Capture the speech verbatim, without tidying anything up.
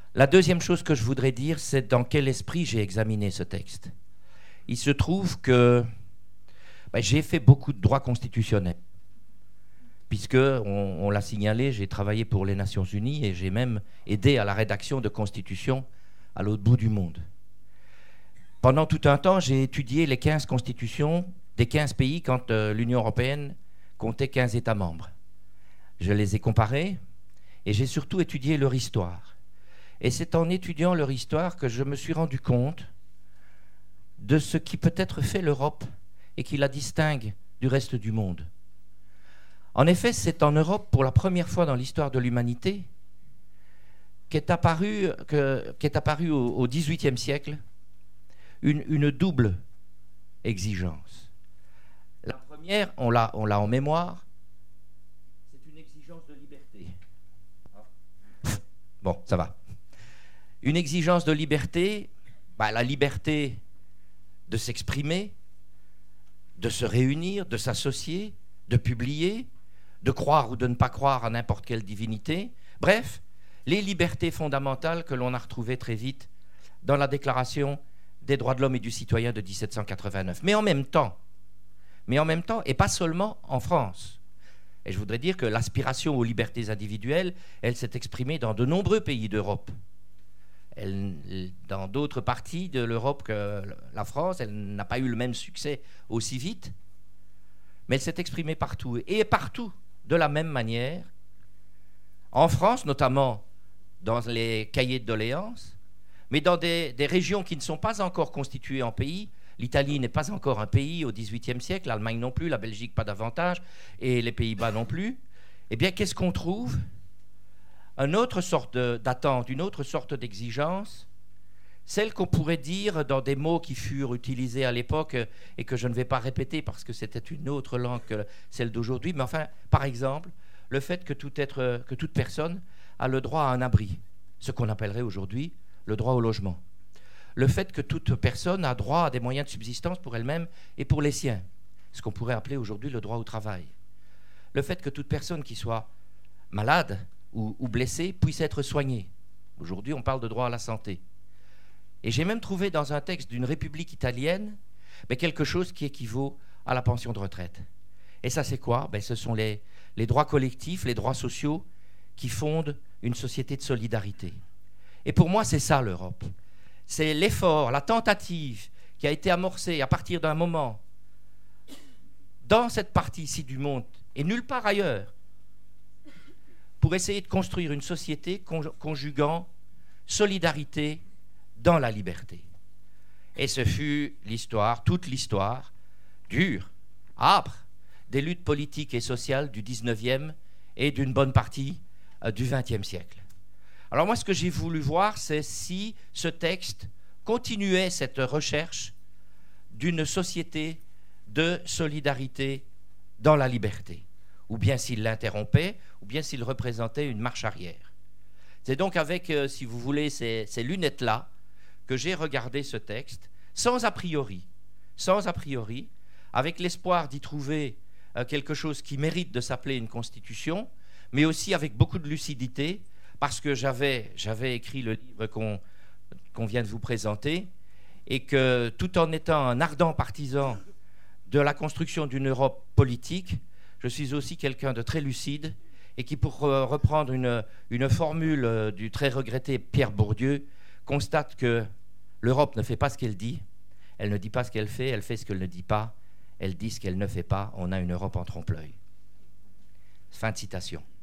La deuxième chose que je voudrais dire, c'est dans quel esprit j'ai examiné ce texte. Il se trouve que ben, j'ai fait beaucoup de droit constitutionnel, puisque, on, on l'a signalé, j'ai travaillé pour les Nations Unies et j'ai même aidé à la rédaction de constitutions à l'autre bout du monde. Pendant tout un temps, j'ai étudié les quinze constitutions des quinze pays quand euh, l'Union européenne comptait quinze États membres. Je les ai comparées et j'ai surtout étudié leur histoire. Et c'est en étudiant leur histoire que je me suis rendu compte de ce qui peut-être fait l'Europe et qui la distingue du reste du monde. En effet, c'est en Europe, pour la première fois dans l'histoire de l'humanité, qu'est apparu, que, qu'est apparu au, au dix-huitième siècle une, une double exigence. La première, on l'a, on l'a en mémoire, c'est une exigence de liberté. Bon, ça va. Une exigence de liberté, bah, la liberté de s'exprimer, de se réunir, de s'associer, de publier, de croire ou de ne pas croire à n'importe quelle divinité. Bref, les libertés fondamentales que l'on a retrouvées très vite dans la Déclaration des droits de l'homme et du citoyen de dix-sept cent quatre-vingt-neuf. Mais en même temps, mais en même temps, et pas seulement en France. Et je voudrais dire que l'aspiration aux libertés individuelles, elle s'est exprimée dans de nombreux pays d'Europe. Elle, dans d'autres parties de l'Europe que la France, elle n'a pas eu le même succès aussi vite, mais elle s'est exprimée partout, et partout de la même manière. En France, notamment dans les cahiers de doléances, mais dans des, des régions qui ne sont pas encore constituées en pays. L'Italie n'est pas encore un pays au dix-huitième siècle, l'Allemagne non plus, la Belgique pas davantage, et les Pays-Bas non plus. Eh bien, qu'est-ce qu'on trouve ? Une autre sorte d'attente, une autre sorte d'exigence, celle qu'on pourrait dire dans des mots qui furent utilisés à l'époque et que je ne vais pas répéter parce que c'était une autre langue que celle d'aujourd'hui, mais enfin, par exemple, le fait que, tout être, que toute personne a le droit à un abri, ce qu'on appellerait aujourd'hui le droit au logement. Le fait que toute personne a droit à des moyens de subsistance pour elle-même et pour les siens, ce qu'on pourrait appeler aujourd'hui le droit au travail. Le fait que toute personne qui soit malade ou, ou blessée puisse être soignée. Aujourd'hui, on parle de droit à la santé. Et j'ai même trouvé dans un texte d'une république italienne ben, quelque chose qui équivaut à la pension de retraite. Et ça, c'est quoi ? Ben, ce sont les, les droits collectifs, les droits sociaux qui fondent une société de solidarité. Et pour moi, c'est ça l'Europe. C'est l'effort, la tentative qui a été amorcée à partir d'un moment dans cette partie-ci du monde et nulle part ailleurs pour essayer de construire une société conjuguant solidarité dans la liberté. Et ce fut l'histoire, toute l'histoire, dure, âpre, des luttes politiques et sociales du dix-neuvième et d'une bonne partie euh, du vingtième siècle. Alors moi, ce que j'ai voulu voir, c'est si ce texte continuait cette recherche d'une société de solidarité dans la liberté, ou bien s'il l'interrompait, ou bien s'il représentait une marche arrière. C'est donc avec, euh, si vous voulez, ces, ces lunettes-là que j'ai regardé ce texte, sans a priori, sans a priori, avec l'espoir d'y trouver euh, quelque chose qui mérite de s'appeler une constitution, mais aussi avec beaucoup de lucidité, parce que j'avais, j'avais écrit le livre qu'on, qu'on vient de vous présenter, et que tout en étant un ardent partisan de la construction d'une Europe politique, je suis aussi quelqu'un de très lucide, et qui, pour reprendre une, une formule du très regretté Pierre Bourdieu, constate que l'Europe ne fait pas ce qu'elle dit, elle ne dit pas ce qu'elle fait, elle fait ce qu'elle ne dit pas, elle dit ce qu'elle ne fait pas, on a une Europe en trompe-l'œil. Fin de citation.